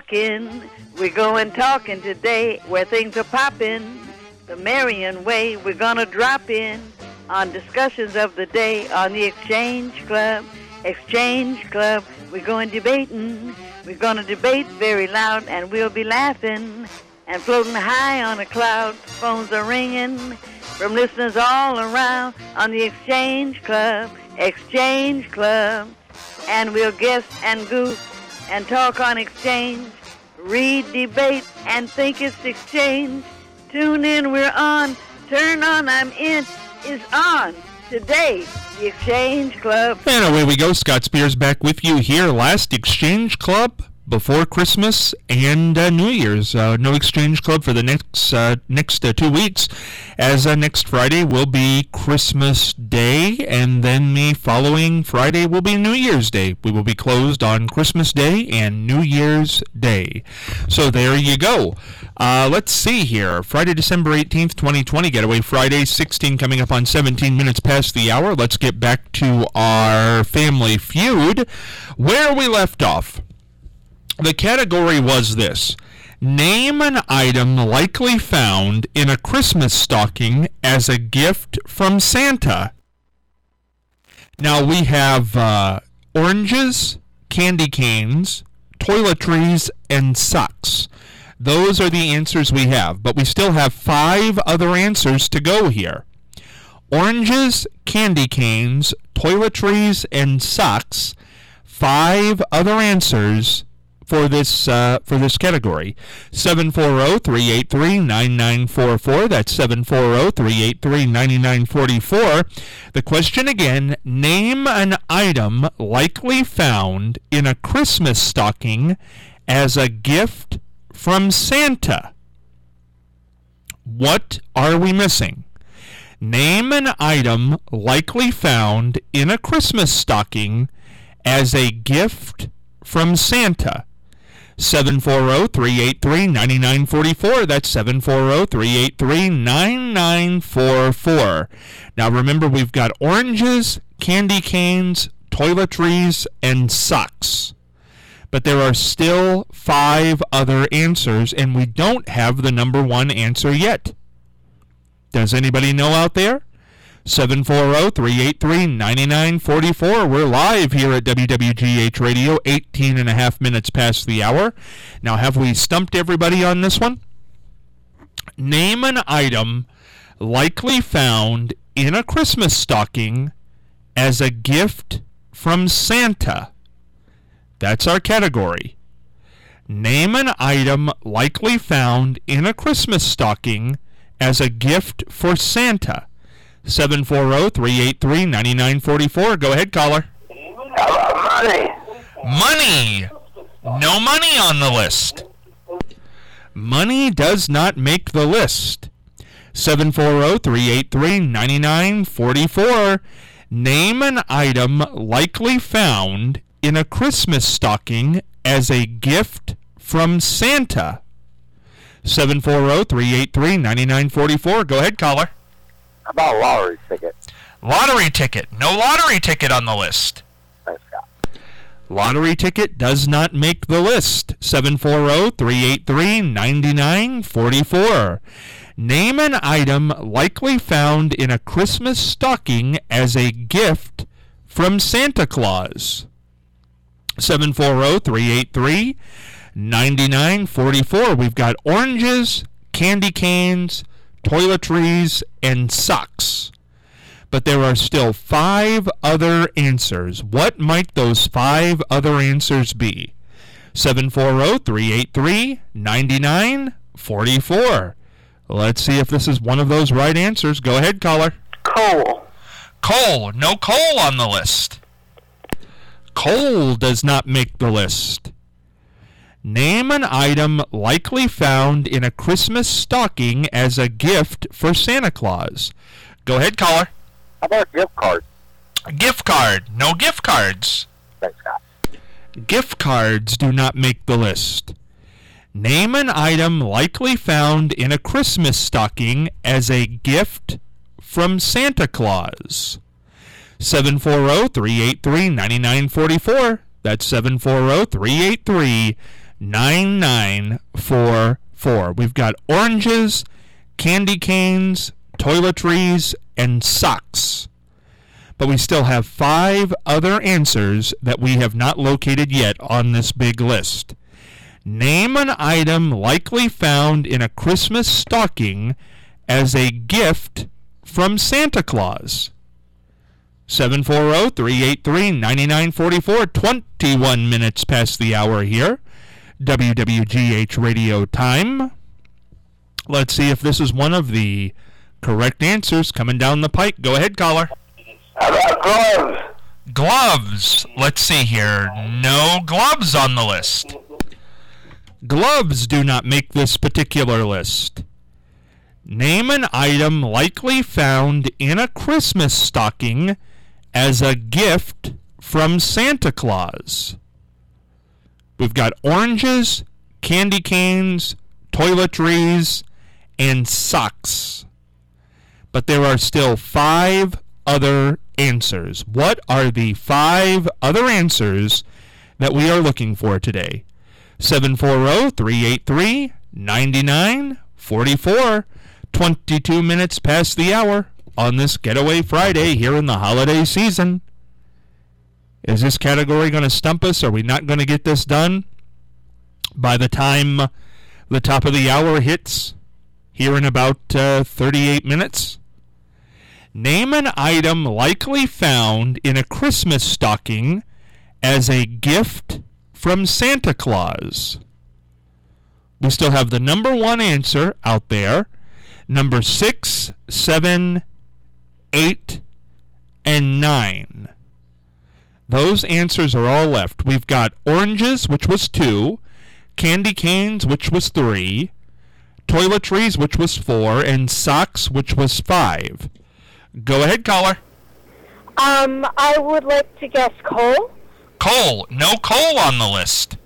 rockin'. We're going talking today where things are poppin'. The Marion way, we're gonna drop in on discussions of the day on the Exchange Club. Exchange Club, we're going debating. We're gonna debate very loud and we'll be laughing and floating high on a cloud. Phones are ringing from listeners all around on the Exchange Club. Exchange Club. And we'll guess and goof and talk on exchange, read, debate, and think it's exchange. Tune in, we're on. Turn on, I'm in, is on. Today, the Exchange Club. And away we go. Scott Spears back with you here. Last Exchange Club before Christmas and New Year's. No Exchange Club for the next 2 weeks, as next Friday will be Christmas Day, and then the following Friday will be New Year's Day. We will be closed on Christmas Day and New Year's Day. So there you go. Let's see here. Friday, December 18th, 2020, Getaway Friday, 16 coming up on 17 minutes past the hour. Let's get back to our Family Feud, where we left off. The category was this: name an item likely found in a Christmas stocking as a gift from Santa. Now we have oranges, candy canes, toiletries, and socks. Those are the answers we have, but we still have 5 other answers to go here. Oranges, candy canes, toiletries, and socks. 5 other answers for this category. 740-383-9944. That's 740-383-9944. The question again: name an item likely found in a Christmas stocking as a gift from Santa. What are we missing? Name an item likely found in a Christmas stocking as a gift from Santa. 740-383-9944. That's 740-383-9944. Now remember, we've got oranges, candy canes, toiletries, and socks. But there are still 5 other answers, and we don't have the number 1 answer yet. Does anybody know out there? 740-383-9944. We're live here at WWGH Radio, 18 and a half minutes past the hour. Now, have we stumped everybody on this one? Name an item likely found in a Christmas stocking as a gift from Santa. That's our category. Name an item likely found in a Christmas stocking as a gift for Santa. 740-383-9944. Go ahead, caller. Money. Money. No money on the list. Money does not make the list. 740-383-9944. Name an item likely found in a Christmas stocking as a gift from Santa. 740-383-9944. Go ahead, caller. How about a lottery ticket? Lottery ticket. No lottery ticket on the list. Thanks, Scott. Lottery ticket does not make the list. 740-383-9944. Name an item likely found in a Christmas stocking as a gift from Santa Claus. 740-383-9944. We've got oranges, candy canes, toiletries, and socks. But there are still 5 other answers. What might those 5 other answers be? 740-383-9944. Let's see if this is one of those right answers. Go ahead, caller. Coal. Coal. No coal on the list. Coal does not make the list. Name an item likely found in a Christmas stocking as a gift for Santa Claus. Go ahead, caller. How about a gift card? A gift card. No gift cards. Thanks, Scott. Gift cards do not make the list. Name an item likely found in a Christmas stocking as a gift from Santa Claus. 740-383-9944. That's 740-383-9944. 9944. We've got oranges, candy canes, toiletries, and socks. But we still have 5 other answers that we have not located yet on this big list. Name an item likely found in a Christmas stocking as a gift from Santa Claus. 740-383-9944, 21 minutes past the hour here. WWGH Radio Time. Let's see if this is one of the correct answers coming down the pike. Go ahead, caller. How about gloves? Gloves. Let's see here. No gloves on the list. Gloves do not make this particular list. Name an item likely found in a Christmas stocking as a gift from Santa Claus. We've got oranges, candy canes, toiletries, and socks. But there are still 5 other answers. What are the 5 other answers that we are looking for today? 740-383-9944. 22 minutes past the hour on this Getaway Friday here in the holiday season. Is this category going to stump us? Are we not going to get this done by the time the top of the hour hits here in about 38 minutes? Name an item likely found in a Christmas stocking as a gift from Santa Claus. We still have the number 1 answer out there. Number 6, 7, 8, and 9. Those answers are all left. We've got oranges, which was 2, candy canes, which was 3, toiletries, which was 4, and socks, which was 5. Go ahead, caller. I would like to guess coal. Coal. No coal on the list.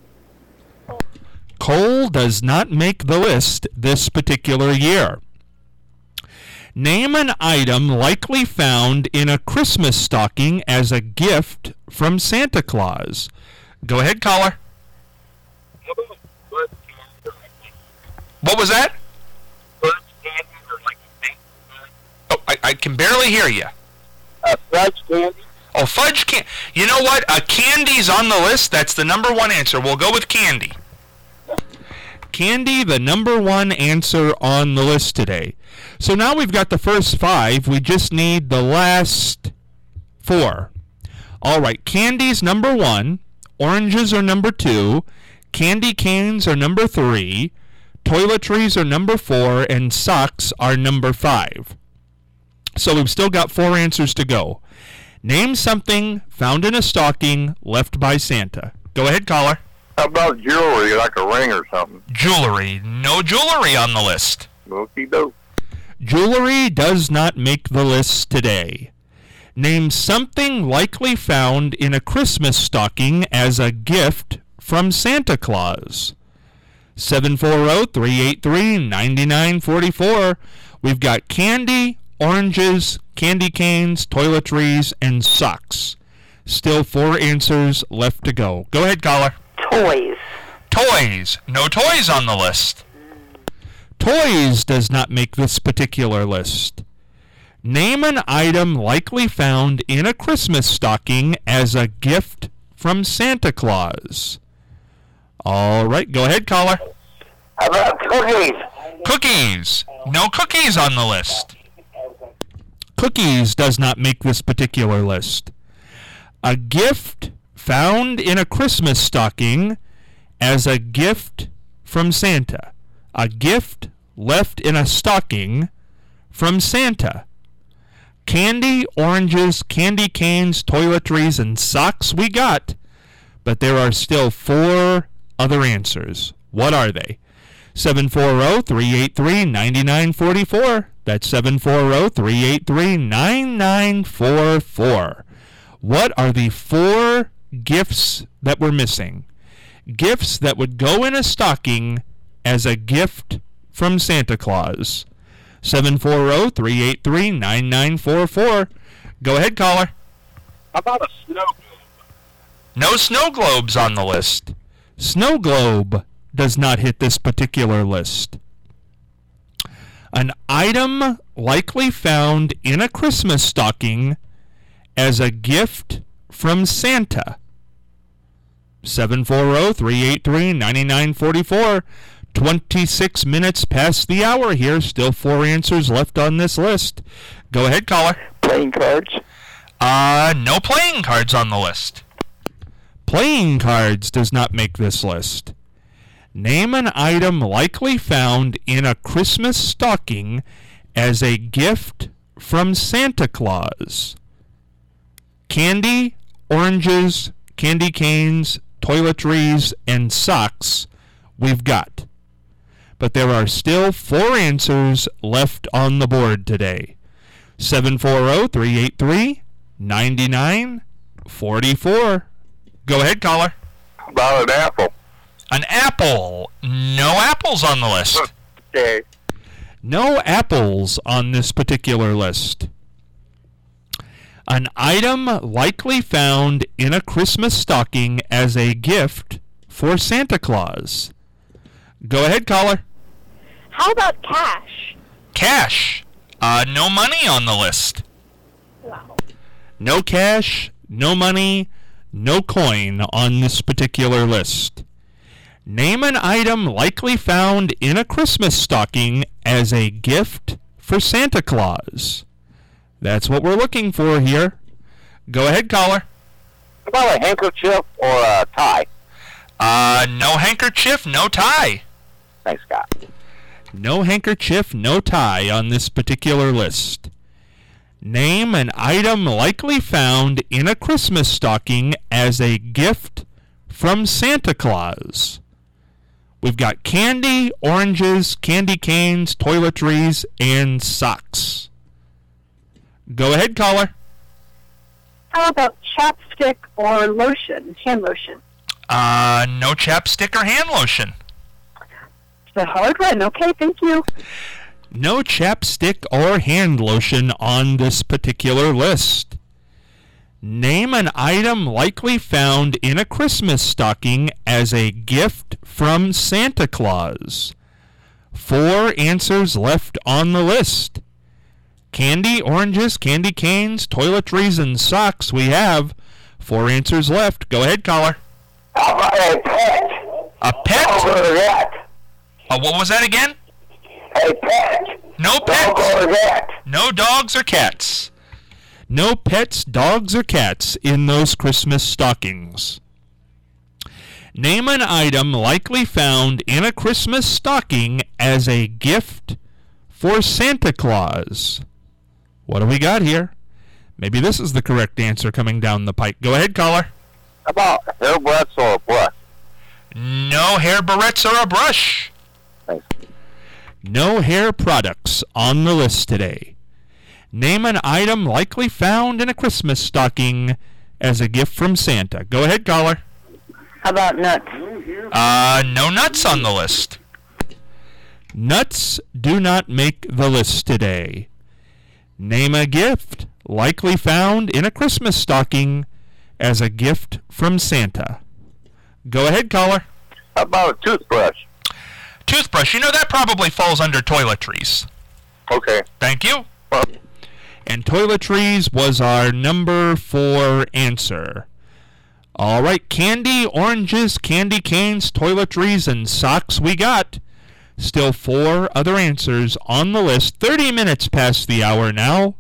Coal does not make the list this particular year. Name an item likely found in a Christmas stocking as a gift from Santa Claus. Go ahead, caller. What was that? Oh, I can barely hear you. Fudge candy. Oh, fudge candy. You know what? Candy's on the list. That's the number 1 answer. We'll go with candy. Candy, the number 1 answer on the list today. So now we've got the first 5. We just need the last 4. All right, candy's number 1. Oranges are number 2. Candy canes are number 3. Toiletries are number 4. And socks are number 5. So we've still got 4 answers to go. Name something found in a stocking left by Santa. Go ahead, caller. How about jewelry, like a ring or something? Jewelry. No jewelry on the list. Okie doke. Jewelry does not make the list today. Name something likely found in a Christmas stocking as a gift from Santa Claus. 740-383-9944. We've got candy, oranges, candy canes, toiletries, and socks. Still 4 answers left to go. Go ahead, caller. Toys. Toys. No toys on the list. Toys does not make this particular list. Name an item likely found in a Christmas stocking as a gift from Santa Claus. All right, go ahead, caller. How about cookies? Cookies. No cookies on the list. Cookies does not make this particular list. A gift found in a Christmas stocking as a gift from Santa. A gift left in a stocking from Santa. Candy, oranges, candy canes, toiletries, and socks we got, but there are still 4 other answers. What are they? 740-383-9944. That's 740-383-9944. What are the 4 gifts that we're missing? Gifts that would go in a stocking as a gift from Santa Claus. 740-383-9944. Go ahead, caller. How about a snow globe? No snow globes on the list. Snow globe does not hit this particular list. An item likely found in a Christmas stocking as a gift from Santa. 740-383-9944. 26 minutes past the hour here. Still 4 answers left on this list. Go ahead, caller. Playing cards. No playing cards on the list. Playing cards does not make this list. Name an item likely found in a Christmas stocking as a gift from Santa Claus. Candy, oranges, candy canes, toiletries, and socks we've got. But there are still 4 answers left on the board today. 740-383-9944. Go ahead, caller. About an apple. An apple. No apples on the list. Okay. No apples on this particular list. An item likely found in a Christmas stocking as a gift for Santa Claus. Go ahead, caller. How about cash? Cash. No money on the list. Wow. No cash, no money, no coin on this particular list. Name an item likely found in a Christmas stocking as a gift for Santa Claus. That's what we're looking for here. Go ahead, caller. About a handkerchief or a tie. No handkerchief, no tie. Thanks, Scott. No handkerchief, no tie on this particular list. Name an item likely found in a Christmas stocking as a gift from Santa Claus. We've got candy, oranges, candy canes, toiletries, and socks. Go ahead, caller. How about chapstick or lotion, hand lotion? No chapstick or hand lotion. It's a hard one. Okay, thank you. No chapstick or hand lotion on this particular list. Name an item likely found in a Christmas stocking as a gift from Santa Claus. 4 answers left on the list. Candy, oranges, candy canes, toiletries, and socks we have. 4 answers left. Go ahead, caller. How about a pet? A pet? Or that? What was that again? A pet. No Dog pets. or that? No dogs or cats. No pets, dogs, or cats in those Christmas stockings. Name an item likely found in a Christmas stocking as a gift for Santa Claus. What do we got here? Maybe this is the correct answer coming down the pike. Go ahead, caller. How about hair brushes or a brush? No hair barrettes or a brush. Thanks. No hair products on the list today. Name an item likely found in a Christmas stocking as a gift from Santa. Go ahead, caller. How about nuts? No nuts on the list. Nuts do not make the list today. Name a gift likely found in a Christmas stocking as a gift from Santa. Go ahead, caller. How about a toothbrush? Toothbrush. You know, that probably falls under toiletries. Okay. Thank you. Well, And toiletries was our number 4 answer. All right, candy, oranges, candy canes, toiletries, and socks we got. Still 4 other answers on the list. 30 minutes past the hour now.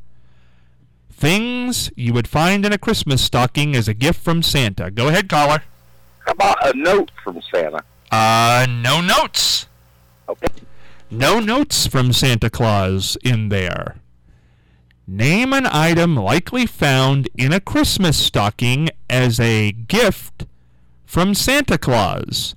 Things you would find in a Christmas stocking as a gift from Santa. Go ahead, caller. how about a note from Santa? No notes. Okay. No notes from Santa Claus in there. Name an item likely found in a Christmas stocking as a gift from Santa Claus.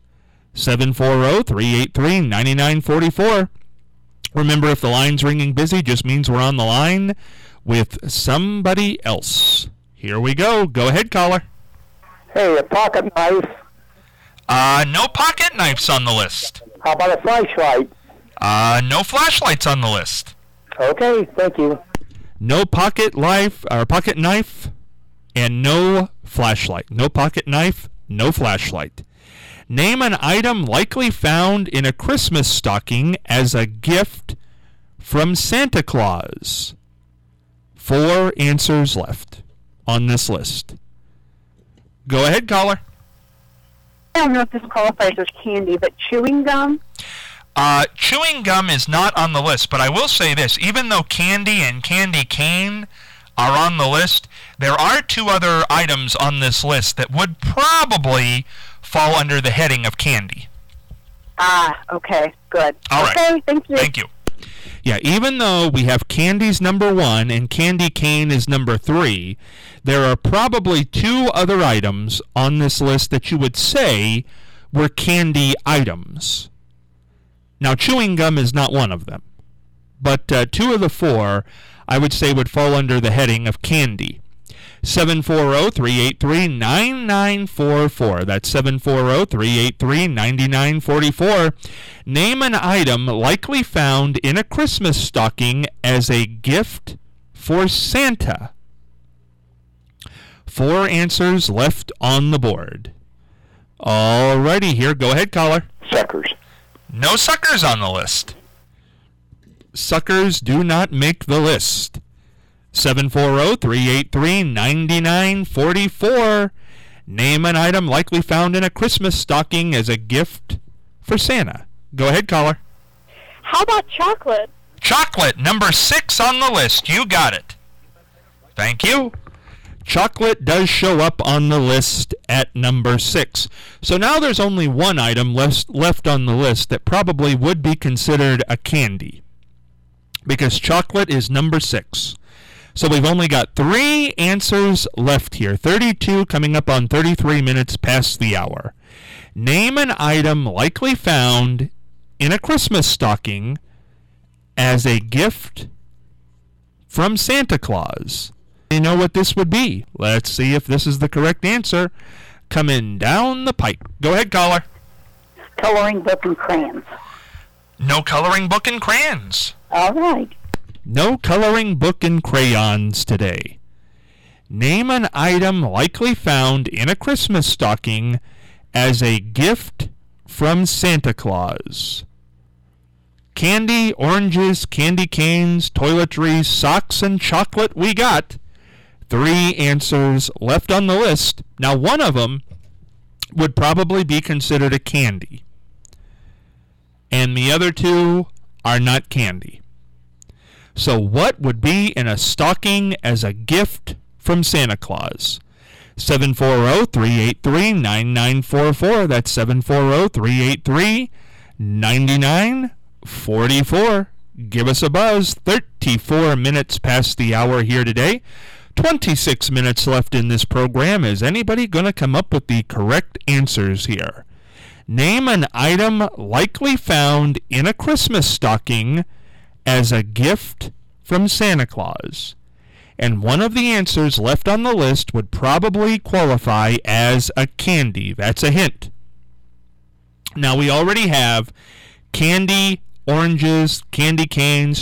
740-383-9944. Remember, if the line's ringing busy, just means we're on the line with somebody else. Here we go. Go ahead, caller. Hey, a pocket knife. No pocket knives on the list. How about a flashlight? No flashlights on the list. Okay, thank you. No pocket knife, and no flashlight. No pocket knife, no flashlight. Name an item likely found in a Christmas stocking as a gift from Santa Claus. 4 answers left on this list. Go ahead, caller. I don't know if this qualifies as candy, but chewing gum? Chewing gum is not on the list, but I will say this. Even though candy and candy cane are on the list, there are 2 other items on this list that would probably fall under the heading of candy. Okay, good. All right. Okay, thank you. Thank you. Yeah, even though we have candy's number 1 and candy cane is number 3, there are probably 2 other items on this list that you would say were candy items. Now, chewing gum is not one of them, but 2 of the 4 I would say would fall under the heading of candy. 740-383-9944. That's 740-383-9944. Name an item likely found in a Christmas stocking as a gift for Santa. 4 answers left on the board. Alrighty, here. Go ahead, caller. Suckers. No suckers on the list. Suckers do not make the list. 740-383-9944. Name an item likely found in a Christmas stocking as a gift for Santa. Go ahead, caller. How about chocolate? Chocolate, number 6 on the list. You got it. Thank you. Chocolate does show up on the list at number 6. So now there's only one item left on the list that probably would be considered a candy, because chocolate is number 6. So we've only got 3 answers left here. 32 coming up on 33 minutes past the hour. Name an item likely found in a Christmas stocking as a gift from Santa Claus. You know what this would be? Let's see if this is the correct answer. Coming down the pipe. Go ahead, caller. Coloring book and crayons. No coloring book and crayons. All right. No coloring book and crayons today. Name an item likely found in a Christmas stocking as a gift from Santa Claus. Candy, oranges, candy canes, toiletries, socks, and chocolate we got. 3 answers left on the list. Now, one of them would probably be considered a candy, and the other 2 are not candy. So what would be in a stocking as a gift from Santa Claus? 740-383-9944. That's 740-383-9944. Give us a buzz. 34 minutes past the hour here today. 26 minutes left in this program. Is anybody going to come up with the correct answers here? Name an item likely found in a Christmas stocking as a gift from Santa Claus. And one of the answers left on the list would probably qualify as a candy. That's a hint. Now, we already have candy, oranges, candy canes,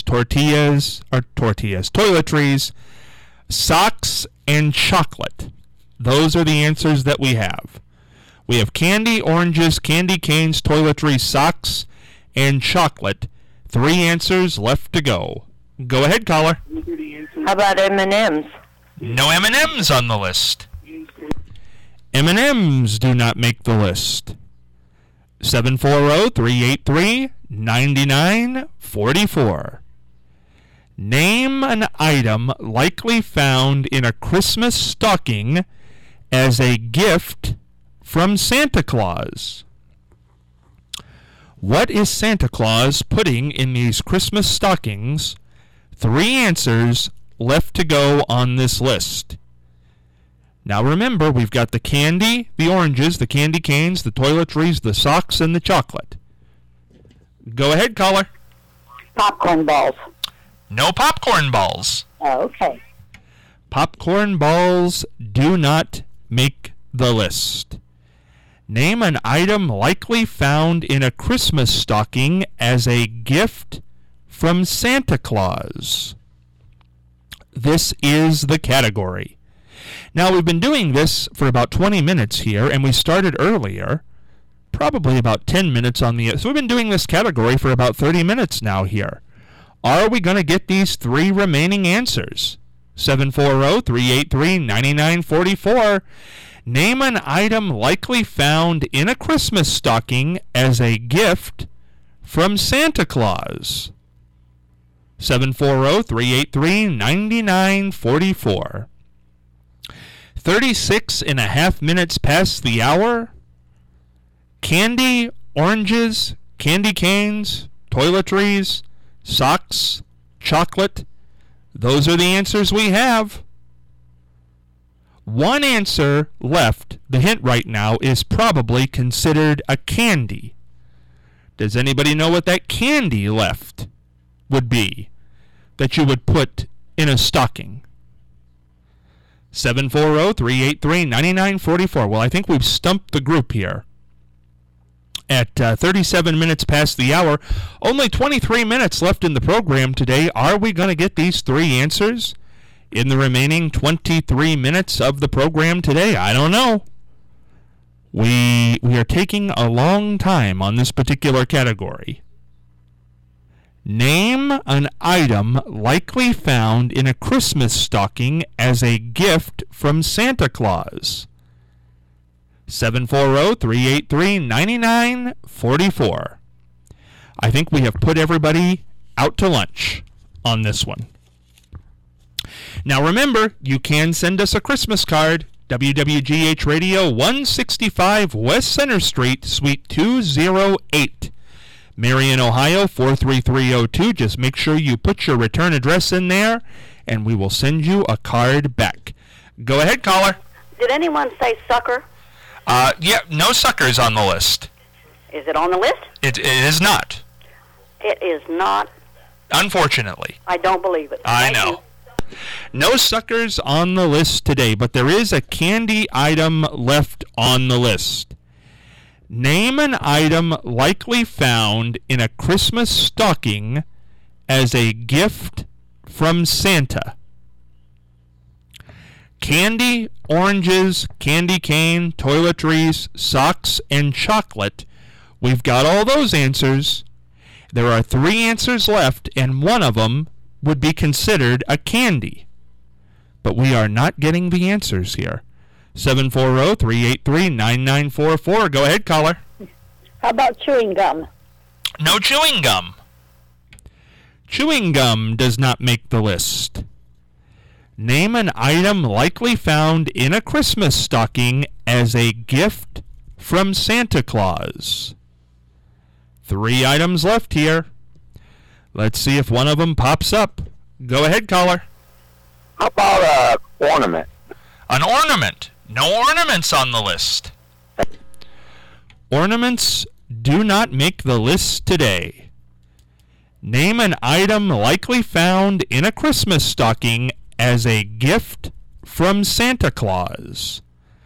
toiletries, socks, and chocolate. Those are the answers that we have. We have candy, oranges, candy canes, toiletries, socks, and chocolate. 3 answers left to go. Go ahead, caller. How about M&Ms? No M&Ms on the list. M&Ms do not make the list. 740-383-9944. Name an item likely found in a Christmas stocking as a gift from Santa Claus. What is Santa Claus putting in these Christmas stockings? 3 answers left to go on this list. Now remember, we've got the candy, the oranges, the candy canes, the toiletries, the socks, and the chocolate. Go ahead, caller. Popcorn balls. No popcorn balls. Oh, okay. Popcorn balls do not make the list. Name an item likely found in a Christmas stocking as a gift from Santa Claus. This is the category. Now, we've been doing this for about 20 minutes here, and we started earlier. probably about 10 minutes on the... So we've been doing this category for about 30 minutes now here. Are we going to get these three remaining answers? 740-383-9944. Name an item likely found in a Christmas stocking as a gift from Santa Claus. 740-383-9944. 36 and a half minutes past the hour. Candy, oranges, candy canes, toiletries, socks, chocolate. Those are the answers we have. One answer left. The hint right now is probably considered a candy. Does anybody know what that candy left would be that you would put in a stocking? 740-383-9944. Well, I think we've stumped the group here. At 37 minutes past the hour, only 23 minutes left in the program today. Are we going to get these three answers in the remaining 23 minutes of the program today? I don't know. We are taking a long time on this particular category. Name an item likely found in a Christmas stocking as a gift from Santa Claus. 740-383-9944. I think we have put everybody out to lunch on this one. Now remember, you can send us a Christmas card. WWGH Radio, 165 West Center Street, Suite 208. Marion, Ohio, 43302. Just make sure you put your return address in there, and we will send you a card back. Go ahead, caller. Did anyone say sucker? Yeah, no suckers on the list. Is it on the list? It is not. It is not. Unfortunately. I don't believe it. I Thank know. you. No suckers on the list today, but there is a candy item left on the list. Name an item likely found in a Christmas stocking as a gift from Santa. Candy, oranges, candy cane, toiletries, socks, and chocolate. We've got all those answers. There are three answers left, and one of them would be considered a candy. But we are not getting the answers here. 740-383-9944. Go ahead, caller. How about chewing gum? No chewing gum. Chewing gum does not make the list. Name an item likely found in a Christmas stocking as a gift from Santa Claus. Three items left here. Let's see if one of them pops up. Go ahead, caller. How about an ornament? An ornament. No ornaments on the list. Ornaments do not make the list today. Name an item likely found in a Christmas stocking as a gift from Santa Claus.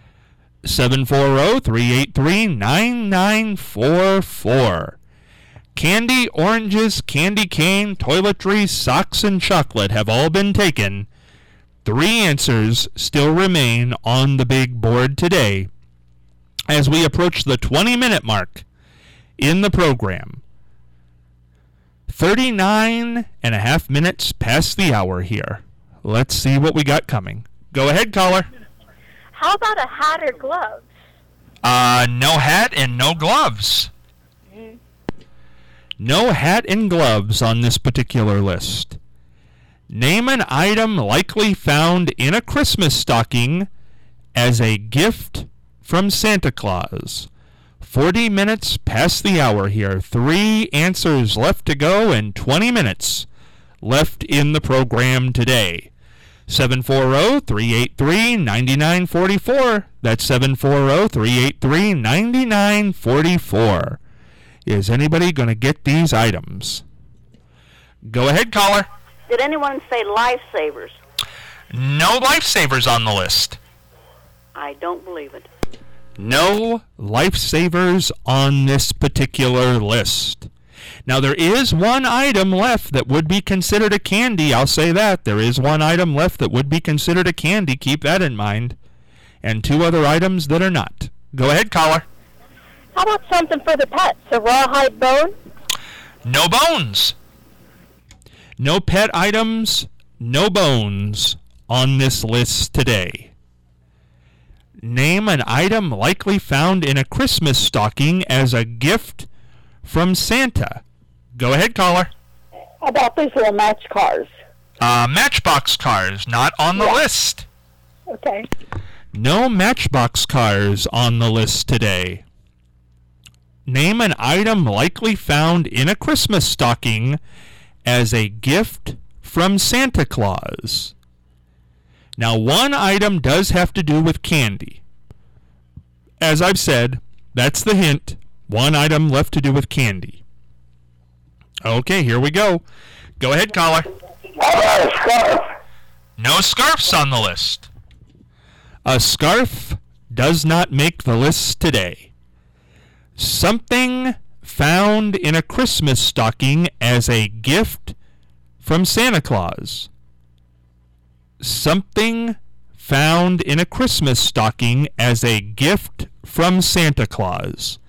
740-383-9944. Candy, oranges, candy cane, toiletries, socks, and chocolate have all been taken. Three answers still remain on the big board today as we approach the 20-minute mark in the program. 39 and a half minutes past the hour here. Let's see what we got coming. Go ahead, caller. How about a hat or gloves? No hat and no gloves. No hat and gloves on this particular list. Name an item likely found in a Christmas stocking as a gift from Santa Claus. 40 minutes past the hour here. Three answers left to go and 20 minutes left in the program today. 740-383-9944. That's 740-383-9944. Is anybody going to get these items? Go ahead, caller. Did anyone say lifesavers? No lifesavers on the list. I don't believe it. No lifesavers on this particular list. Now, there is one item left that would be considered a candy. I'll say that. There is one item left that would be considered a candy. Keep that in mind. And two other items that are not. Go ahead, caller. How about something for the pets? A rawhide bone? No bones. No pet items, no bones on this list today. Name an item likely found in a Christmas stocking as a gift from Santa. Go ahead, caller. How about these little match cars? Matchbox cars, not on the list. Okay. No Matchbox cars on the list today. Name an item likely found in a Christmas stocking as a gift from Santa Claus. Now, one item does have to do with candy. As I've said, that's the hint. One item left to do with candy. Okay, here we go. Go ahead, caller. How about a scarf? No scarves on the list. A scarf does not make the list today. Something found in a Christmas stocking as a gift from Santa Claus. Something found in a Christmas stocking as a gift from Santa Claus.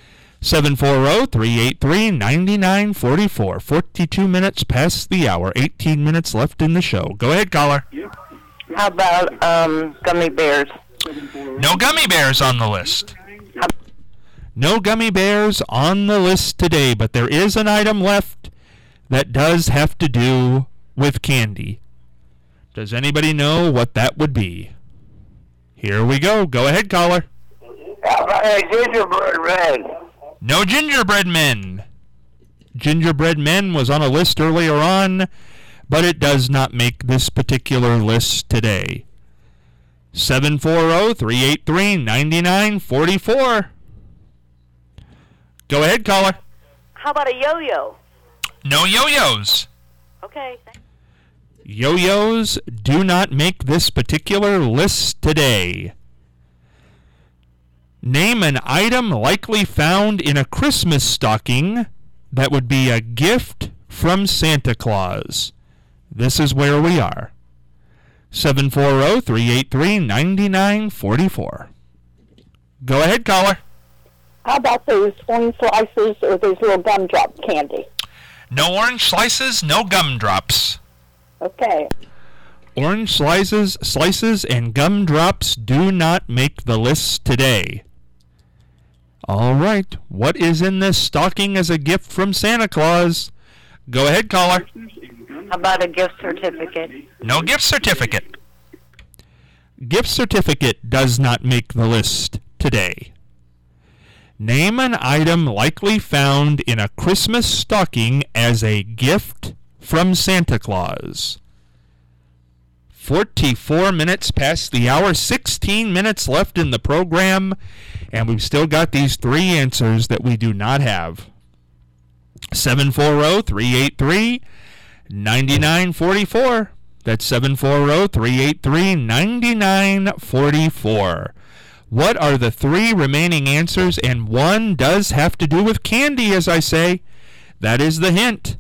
740-383-9944. 42 minutes past the hour. 18 minutes left in the show. Go ahead, caller. How about gummy bears? No gummy bears on the list. No gummy bears on the list today, but there is an item left that does have to do with candy. Does anybody know what that would be? Here we go. Go ahead, caller. How about a gingerbread man? No gingerbread men. Gingerbread men was on a list earlier on, but it does not make this particular list today. 740-383-9944. Go ahead, caller. How about a yo-yo? No yo-yos. Okay. Yo-yos do not make this particular list today. Name an item likely found in a Christmas stocking that would be a gift from Santa Claus. This is where we are. 740-383-9944. Go ahead, caller. How about those orange slices or those little gumdrop candy? No orange slices, no gumdrops. Okay. Orange slices and gumdrops do not make the list today. All right, what is in this stocking as a gift from Santa Claus? Go ahead, caller. How about a gift certificate? No gift certificate. Gift certificate does not make the list today. Name an item likely found in a Christmas stocking as a gift from Santa Claus. 44 minutes past the hour, 16 minutes left in the program, and we've still got these three answers that we do not have. 740-383-9944. That's 740-383-9944. What are the three remaining answers? And one does have to do with candy, as I say. That is the hint.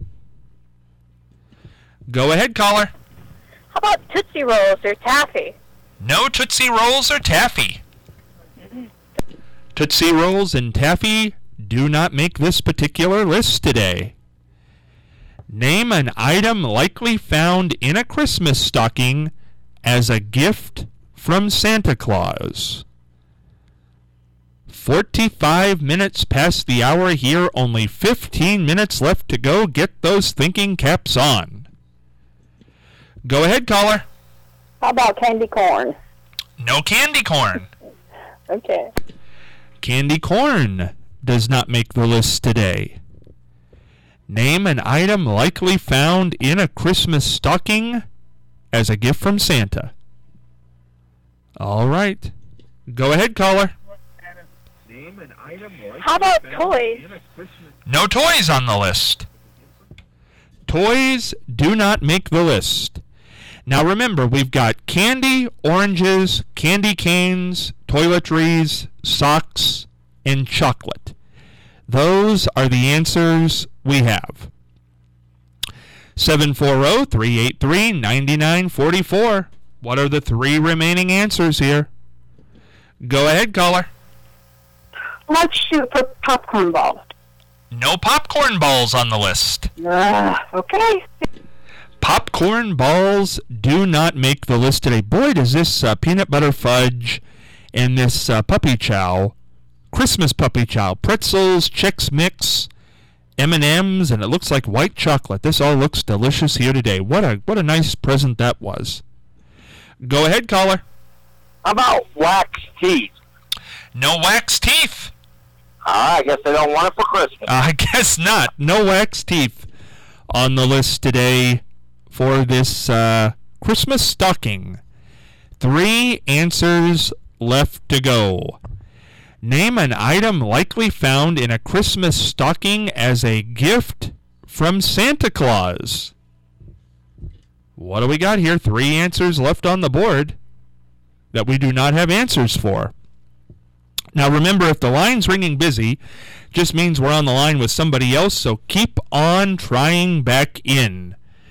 Go ahead, caller. How about Tootsie Rolls or taffy? No Tootsie Rolls or taffy. Tootsie Rolls and taffy do not make this particular list today. Name an item likely found in a Christmas stocking as a gift from Santa Claus. 45 minutes past the hour here, only 15 minutes left to go. Get those thinking caps on. Go ahead, caller. How about candy corn? No candy corn. Okay. Candy corn does not make the list today. Name an item likely found in a Christmas stocking as a gift from Santa. All right. Go ahead, caller. How about toys? No toys on the list. Toys do not make the list. Now remember, we've got candy, oranges, candy canes, toiletries, socks, and chocolate. Those are the answers we have. 740-383-9944. What are the three remaining answers here? Go ahead, caller. Let's shoot for popcorn balls. No popcorn balls on the list. Okay. Popcorn balls do not make the list today. Boy, does this peanut butter fudge and this puppy chow, Christmas puppy chow, pretzels, Chex Mix, M&Ms, and it looks like white chocolate. This all looks delicious here today. What a nice present that was. Go ahead, caller. How about wax teeth? No wax teeth. I guess they don't want it for Christmas. I guess not. No wax teeth on the list today for this Christmas stocking. 3 answers left to go. Name an item likely found in a Christmas stocking as a gift from Santa Claus. What do we got here? 3 answers left on the board that we do not have answers for. Now remember, if the line's ringing busy, just means we're on the line with somebody else, so keep on trying back in.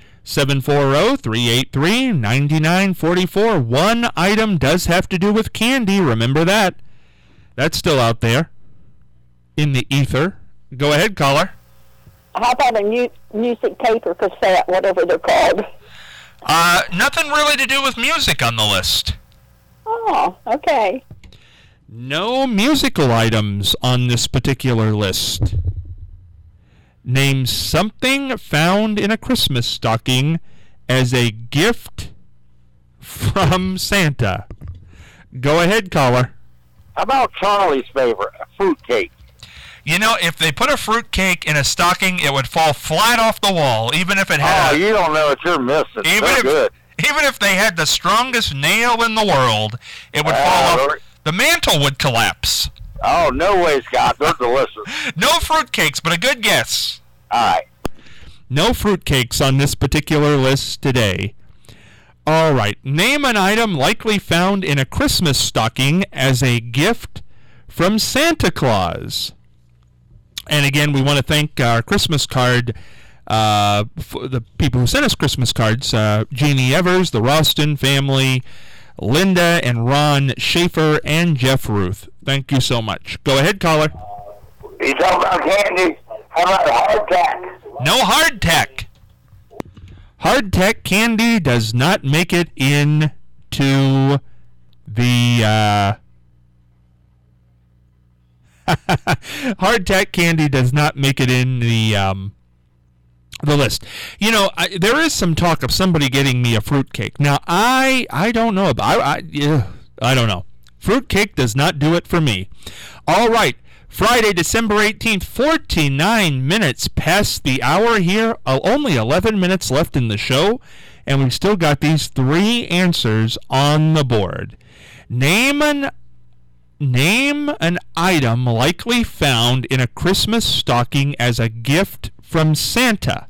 740-383-9944. One item does have to do with candy. Remember that. That's still out there in the ether. Go ahead, caller. How about a music tape or cassette, whatever they're called? Nothing really to do with music on the list. Oh, okay. No musical items on this particular list. Name something found in a Christmas stocking as a gift from Santa. Go ahead, caller. How about Charlie's favorite, a fruitcake? You know, if they put a fruitcake in a stocking, it would fall flat off the wall, even if it had... Oh, you don't know what you're missing. They're good. Even if they had the strongest nail in the world, it would fall off. The mantle would collapse. Oh, no way, Scott. They're delicious. No fruitcakes, but a good guess. All right. No fruitcakes on this particular list today. All right. Name an item likely found in a Christmas stocking as a gift from Santa Claus. And again, we want to thank our Christmas card, for the people who sent us Christmas cards, Jeannie Evers, the Ralston family, Linda and Ron Schaefer, and Jeff Ruth. Thank you so much. Go ahead, caller. You talking about candy? How about hardtack? No hardtack. Hardtack candy does not make it into the... hardtack candy does not make it in the list. You know, there is some talk of somebody getting me a fruitcake. Now, I don't know. I don't know. Fruitcake does not do it for me. All right. Friday, December 18th, 49 minutes past the hour here. Only 11 minutes left in the show, and we've still got these 3 answers on the board. Name an item likely found in a Christmas stocking as a gift from Santa.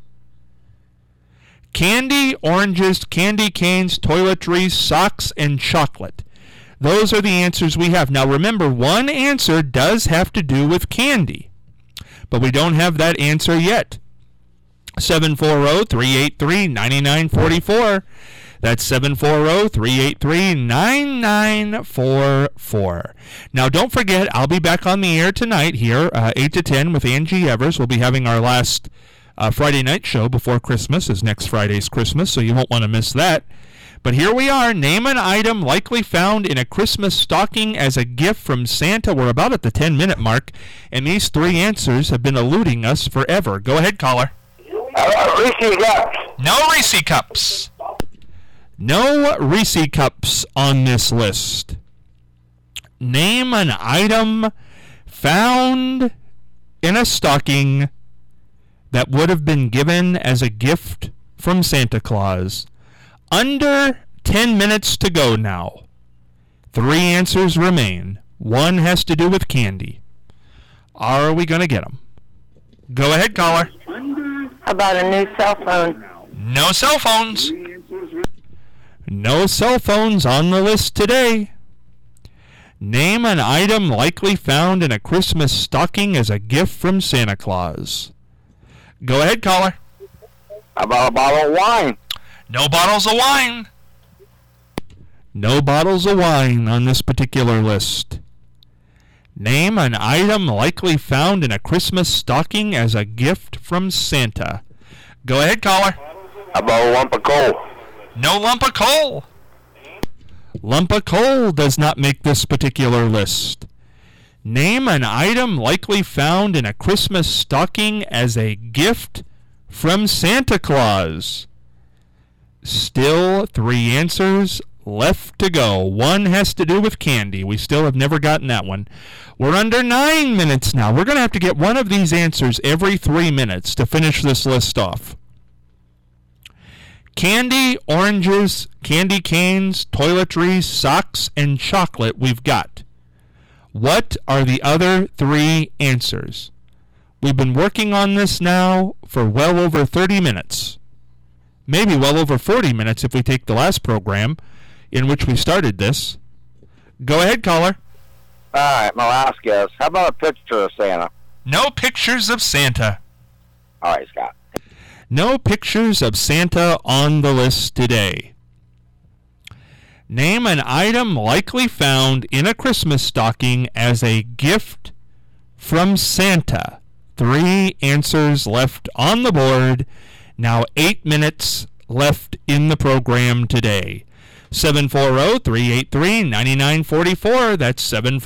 Candy, oranges, candy canes, toiletries, socks, and chocolate. Those are the answers we have. Now remember, one answer does have to do with candy, but we don't have that answer yet. 740-383-9944. That's 740-383-9944. Now, don't forget, I'll be back on the air tonight here, 8 to 10 with Angie Evers. We'll be having our last Friday night show before Christmas, is next Friday's Christmas, so you won't want to miss that. But here we are. Name an item likely found in a Christmas stocking as a gift from Santa. We're about at the 10-minute mark, and these 3 answers have been eluding us forever. Go ahead, caller. Reese Cups. No Reese Cups. No Reese Cups on this list. Name an item found in a stocking that would have been given as a gift from Santa Claus. Under 10 minutes to go now. 3 answers remain. 1 has to do with candy. Are we going to get them? Go ahead, caller. How about a new cell phone? No cell phones. No cell phones on the list today. Name an item likely found in a Christmas stocking as a gift from Santa Claus. Go ahead, caller. How about a bottle of wine? No bottles of wine. No bottles of wine on this particular list. Name an item likely found in a Christmas stocking as a gift from Santa. Go ahead, caller. How about a lump of coal? No lump of coal. Lump of coal does not make this particular list. Name an item likely found in a Christmas stocking as a gift from Santa Claus. Still 3 answers left to go. One has to do with candy. We still have never gotten that one. We're under 9 minutes now. We're going to have to get one of these answers every 3 minutes to finish this list off. Candy, oranges, candy canes, toiletries, socks, and chocolate we've got. What are the other 3 answers? We've been working on this now for well over 30 minutes. Maybe well over 40 minutes if we take the last program in which we started this. Go ahead, caller. All right, my last guess. How about a picture of Santa? No pictures of Santa. All right, Scott. No pictures of Santa on the list today. Name an item likely found in a Christmas stocking as a gift from Santa. 3 answers left on the board. Now 8 minutes left in the program today. 740-383-9944. That's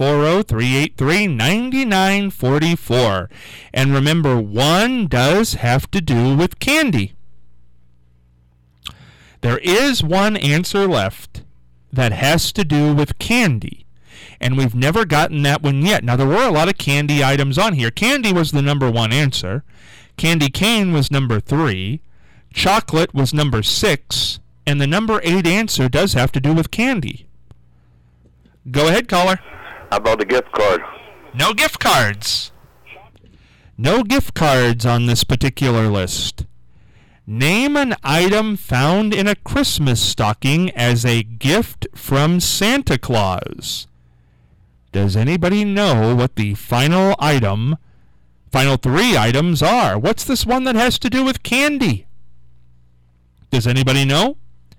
740-383-9944. And remember, one does have to do with candy. There is one answer left that has to do with candy. And we've never gotten that one yet. Now, there were a lot of candy items on here. Candy was the number 1 answer. Candy cane was number 3. Chocolate was number 6. And the number 8 answer does have to do with candy. Go ahead, caller. How about the gift card? No gift cards. No gift cards on this particular list. Name an item found in a Christmas stocking as a gift from Santa Claus. Does anybody know what the final 3 items are? What's this one that has to do with candy? Does anybody know?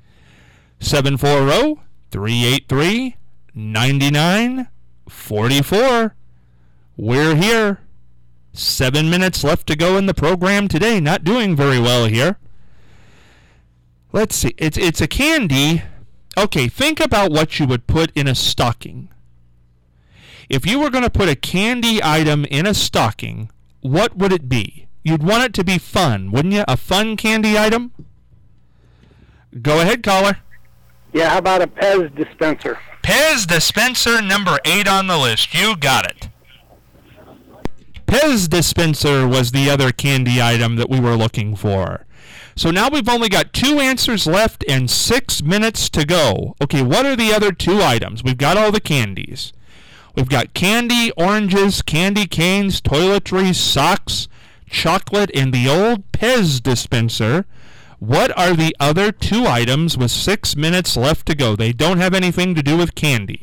740-383-9944. We're here. 7 minutes left to go in the program today. Not doing very well here. Let's see. It's a candy. Okay, think about what you would put in a stocking. If you were going to put a candy item in a stocking, what would it be? You'd want it to be fun, wouldn't you? A fun candy item? Go ahead, caller. Yeah, how about a Pez dispenser? Pez dispenser, number 8 on the list. You got it. Pez dispenser was the other candy item that we were looking for. So now we've only got 2 answers left and 6 minutes to go. Okay, what are the other 2 items? We've got all the candies. We've got candy, oranges, candy canes, toiletries, socks, chocolate, and the old Pez dispenser. What are the other 2 items with 6 minutes left to go? They don't have anything to do with candy.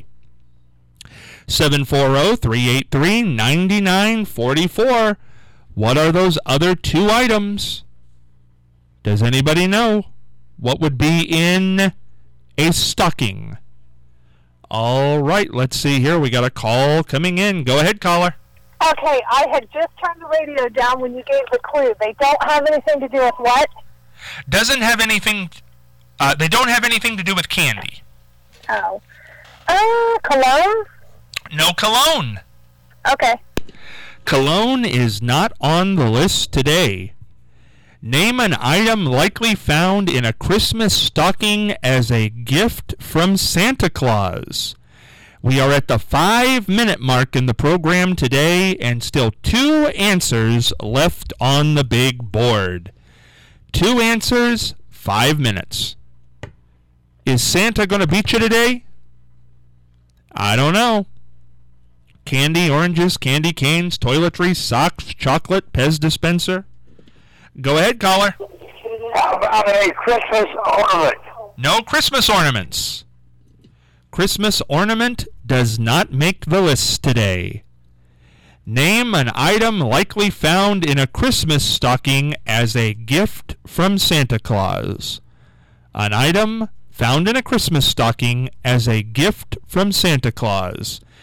740-383-9944. What are those other 2 items? Does anybody know what would be in a stocking? All right, let's see here. We got a call coming in. Go ahead, caller. Okay, I had just turned the radio down when you gave the clue. They don't have anything to do with what? Doesn't have anything. They don't have anything to do with candy. Oh. Cologne? No cologne. Okay. Cologne is not on the list today. Name an item likely found in a Christmas stocking as a gift from Santa Claus. We are at the 5-minute mark in the program today, and still 2 answers left on the big board. 2 answers, 5 minutes. Is Santa going to beat you today? I don't know. Candy, oranges, candy canes, toiletries, socks, chocolate, Pez dispenser. Go ahead, caller. How about a Christmas ornament? No Christmas ornaments. Christmas ornament does not make the list today. Name an item likely found in a Christmas stocking as a gift from Santa Claus. An item found in a Christmas stocking as a gift from Santa Claus.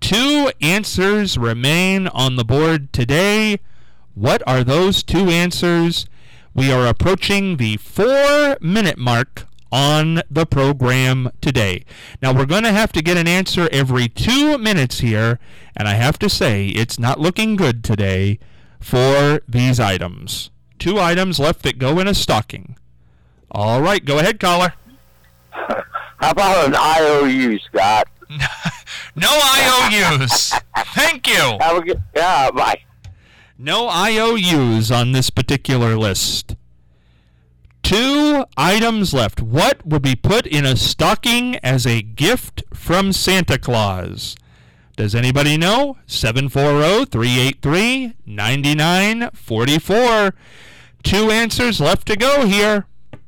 2 answers remain on the board today. What are those 2 answers? We are approaching the 4-minute mark on the program today. Now, we're going to have to get an answer every 2 minutes here, and I have to say, it's not looking good today for these items. 2 items left that go in a stocking. All right, go ahead, caller. How about an IOU, Scott? No IOUs. Thank you. Have a good, yeah, bye. No IOUs on this particular list. 2 items left. What would be put in a stocking as a gift from Santa Claus? Does anybody know? 740-383-9944. 2 answers left to go here.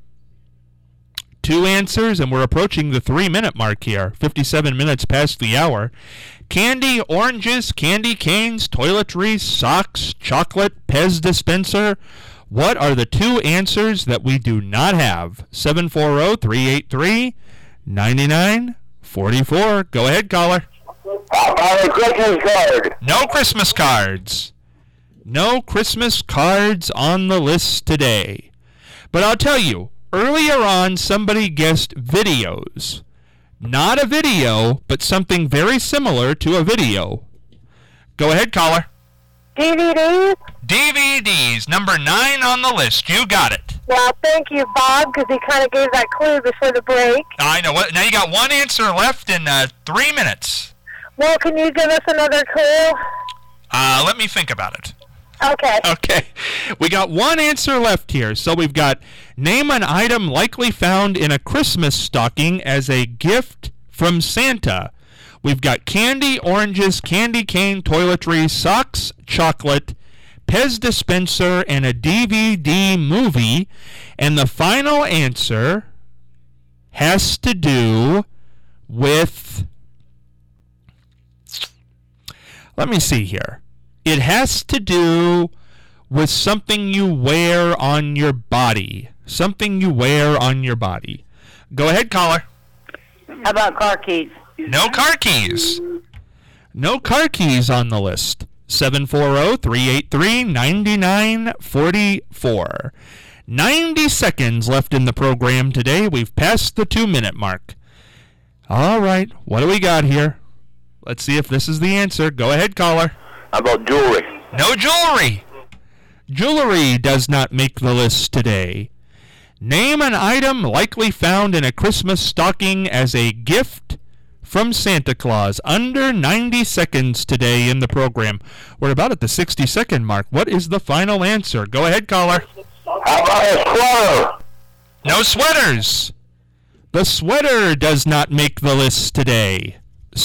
2 answers, and we're approaching the 3-minute mark here. 57 minutes past the hour. Candy, oranges, candy canes, toiletries, socks, chocolate, Pez dispenser. What are the 2 answers that we do not have? 740-383-9944. Go ahead, caller. How about a Christmas card? No Christmas cards. No Christmas cards on the list today. But I'll tell you, earlier on somebody guessed videos. Not a video, but something very similar to a video. Go ahead, caller. DVDs? DVDs, number 9 on the list. You got it. Well, thank you, Bob, because he kind of gave that clue before the break. I know. What? Now you got 1 answer left in 3 minutes. Well, can you give us another clue? Let me think about it. Okay. Okay. We got 1 answer left here. So we've got name an item likely found in a Christmas stocking as a gift from Santa. We've got candy, oranges, candy cane, toiletries, socks, chocolate, Pez dispenser, and a DVD movie. And the final answer has to do with... Let me see here. It has to do with something you wear on your body. Something you wear on your body. Go ahead, caller. How about car keys? No car keys. No car keys on the list. 740-383-9944. 90 seconds left in the program today. We've passed the 2-minute mark. All right, what do we got here? Let's see if this is the answer. Go ahead, caller. How about jewelry? No jewelry. Jewelry does not make the list today. Name an item likely found in a Christmas stocking as a gift from Santa Claus. Under 90 seconds today in the program. We're about at the 60-second mark. What is the final answer? Go ahead, caller. How about a sweater? No sweaters. The sweater does not make the list today.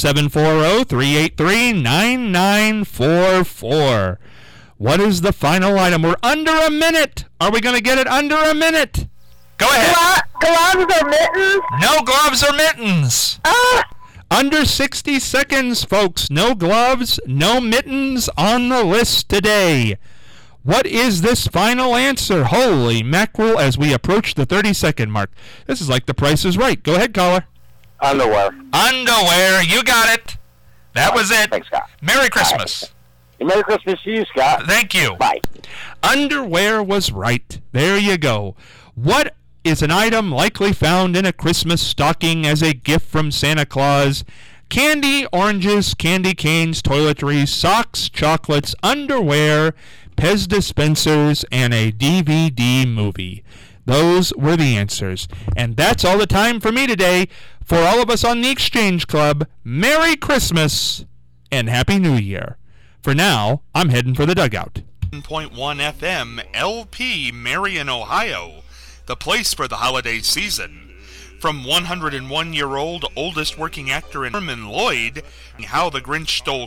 740-383-9944. What is the final item? We're under a minute. Are we going to get it under a minute? Go ahead. Gloves or mittens? No gloves or mittens. Ah! Under 60 seconds, folks. No gloves, no mittens on the list today. What is this final answer? Holy mackerel, as we approach the 30-second mark. This is like The Price is Right. Go ahead, caller. Underwear. Underwear. You got it. That was it. Thanks, Scott. Merry Christmas. Merry Christmas to you, Scott. Thank you. Bye. Underwear was right. There you go. What is an item likely found in a Christmas stocking as a gift from Santa Claus? Candy, oranges, candy canes, toiletries, socks, chocolates, underwear, Pez dispensers, and a DVD movie. Those were the answers. And that's all the time for me today. For all of us on the Exchange Club, Merry Christmas and Happy New Year. For now, I'm heading for the dugout. 1.1 FM, LP, Marion, Ohio. The place for the holiday season. From 101-year-old oldest working actor in Herman Lloyd, How the Grinch Stole